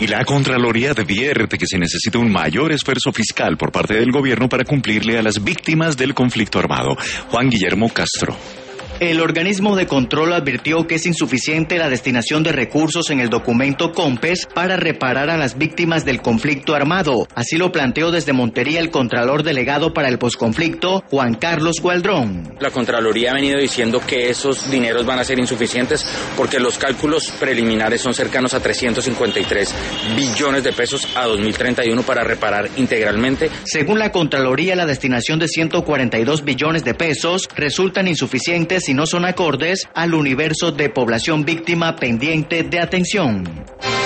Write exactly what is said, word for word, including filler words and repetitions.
Y la Contraloría advierte que se necesita un mayor esfuerzo fiscal por parte del gobierno para cumplirle a las víctimas del conflicto armado. Juan Guillermo Castro. El organismo de control advirtió que es insuficiente la destinación de recursos en el documento COMPES para reparar a las víctimas del conflicto armado. Así lo planteó desde Montería el Contralor Delegado para el Posconflicto, Juan Carlos Gualdrón. La Contraloría ha venido diciendo que esos dineros van a ser insuficientes porque los cálculos preliminares son cercanos a trescientos cincuenta y tres billones de pesos a dos mil treinta y uno para reparar integralmente. Según la Contraloría, la destinación de ciento cuarenta y dos billones de pesos resultan insuficientes y no son acordes al universo de población víctima pendiente de atención.